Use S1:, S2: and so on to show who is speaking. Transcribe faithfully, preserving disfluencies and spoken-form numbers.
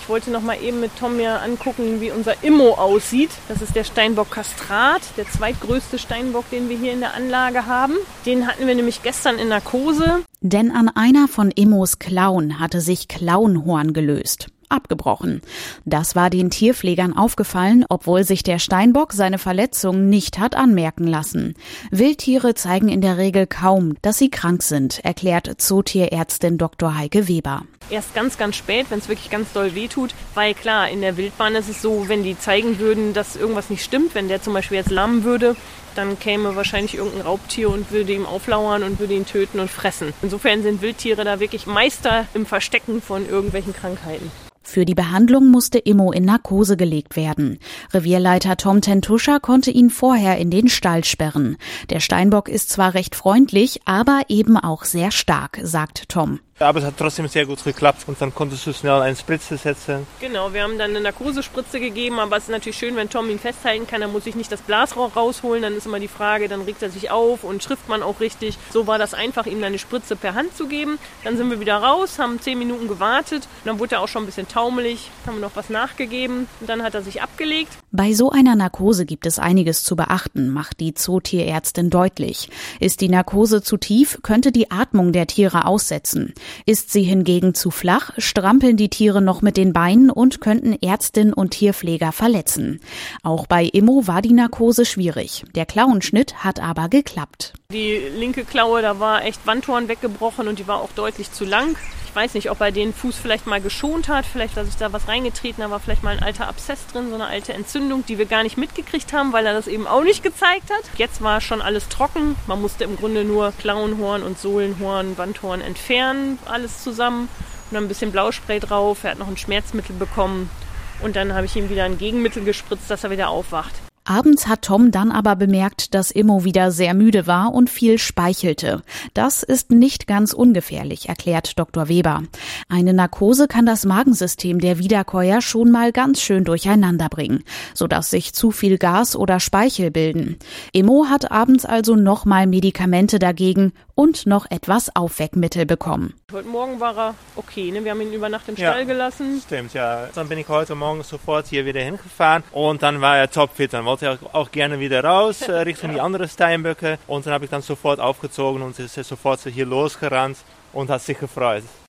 S1: wollte noch mal eben mit Tom mir angucken, wie unser Immo aussieht. Das ist der Steinbock Kastrat, der zweitgrößte Steinbock, den wir hier in der Anlage haben. Den hatten wir nämlich gestern in Narkose.
S2: Denn an einer von Immos Klauen hatte sich Klauenhorn gelöst. Abgebrochen. Das war den Tierpflegern aufgefallen, obwohl sich der Steinbock seine Verletzung nicht hat anmerken lassen. Wildtiere zeigen in der Regel kaum, dass sie krank sind, erklärt Zootierärztin Doktor Heike Weber.
S1: Erst ganz, ganz spät, wenn es wirklich ganz doll wehtut, weil klar, in der Wildbahn ist es so, wenn die zeigen würden, dass irgendwas nicht stimmt, wenn der zum Beispiel jetzt lahmen würde, dann käme wahrscheinlich irgendein Raubtier und würde ihm auflauern und würde ihn töten und fressen. Insofern sind Wildtiere da wirklich Meister im Verstecken von irgendwelchen Krankheiten.
S2: Für die Behandlung musste Immo in Narkose gelegt werden. Revierleiter Tom Tentuscher konnte ihn vorher in den Stall sperren. Der Steinbock ist zwar recht freundlich, aber eben auch sehr stark, sagt Tom.
S3: Aber es hat trotzdem sehr gut geklappt und dann konntest du schnell eine Spritze setzen.
S1: Genau, wir haben dann eine Narkosespritze gegeben, aber es ist natürlich schön, wenn Tom ihn festhalten kann, dann muss ich nicht das Blasrohr rausholen, dann ist immer die Frage, dann regt er sich auf und trifft man auch richtig. So war das einfach, ihm eine Spritze per Hand zu geben. Dann sind wir wieder raus, haben zehn Minuten gewartet und dann wurde er auch schon ein bisschen taumelig, haben wir noch was nachgegeben und dann hat er sich abgelegt.
S2: Bei so einer Narkose gibt es einiges zu beachten, macht die Zootierärztin deutlich. Ist die Narkose zu tief, könnte die Atmung der Tiere aussetzen. Ist sie hingegen zu flach, strampeln die Tiere noch mit den Beinen und könnten Ärztin und Tierpfleger verletzen. Auch bei Immo war die Narkose schwierig. Der Klauenschnitt hat aber geklappt.
S1: Die linke Klaue, da war echt Wandhorn weggebrochen und die war auch deutlich zu lang. Ich weiß nicht, ob er den Fuß vielleicht mal geschont hat, vielleicht hat sich da was reingetreten, da war vielleicht mal ein alter Abszess drin, so eine alte Entzündung, die wir gar nicht mitgekriegt haben, weil er das eben auch nicht gezeigt hat. Jetzt war schon alles trocken, man musste im Grunde nur Klauenhorn und Sohlenhorn, Wandhorn entfernen, alles zusammen und dann ein bisschen Blauspray drauf, er hat noch ein Schmerzmittel bekommen und dann habe ich ihm wieder ein Gegenmittel gespritzt, dass er wieder aufwacht.
S2: Abends hat Tom dann aber bemerkt, dass Immo wieder sehr müde war und viel speichelte. Das ist nicht ganz ungefährlich, erklärt Doktor Weber. Eine Narkose kann das Magensystem der Wiederkäuer schon mal ganz schön durcheinander bringen, sodass sich zu viel Gas oder Speichel bilden. Immo hat abends also nochmal Medikamente dagegen und noch etwas Aufweckmittel bekommen.
S1: Heute Morgen war er okay, ne? Wir haben ihn über Nacht im Stall
S3: ja,
S1: gelassen.
S3: Stimmt, ja. Dann bin ich heute Morgen sofort hier wieder hingefahren und dann war er topfit. Dann wollte er auch gerne wieder raus, äh, Richtung die anderen Steinböcke und dann habe ich dann sofort aufgezogen und ist er sofort hier losgerannt und hat sich gefreut.